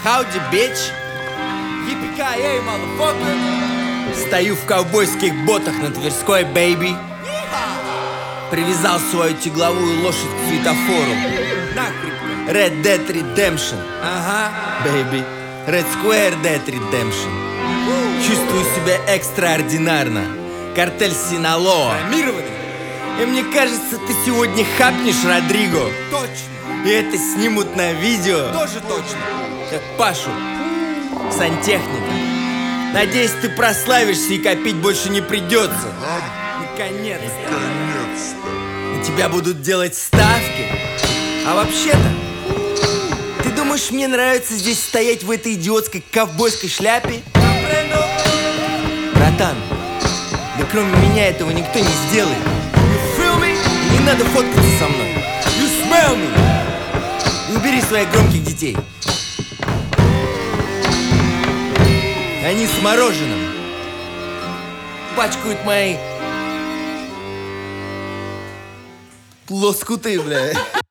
Howdy, bitch. Yippee-ki-yay, motherfucker. Стою в ковбойских ботах на Тверской, бэйби. Привязал свою тягловую лошадь к светофору. Нахрен. Red Dead Redemption. Ага. Бэйби. Red Square Dead Redemption. Чувствую себя экстраординарно. Картель Синалоа. Промированный. И мне кажется, ты сегодня хапнешь Родриго. Точно. И это снимут на видео. Тоже точно. Как Пашу, сантехника. Надеюсь, ты прославишься и копить больше не придется. Наконец-то. На тебя будут делать ставки. А вообще-то, ты думаешь, мне нравится здесь стоять в этой идиотской ковбойской шляпе? Братан, да кроме меня этого никто не сделает. You feel me? Не надо фоткаться со мной. You smell me? И убери своих громких детей. Они с мороженым пачкают мои лоскуты, бля.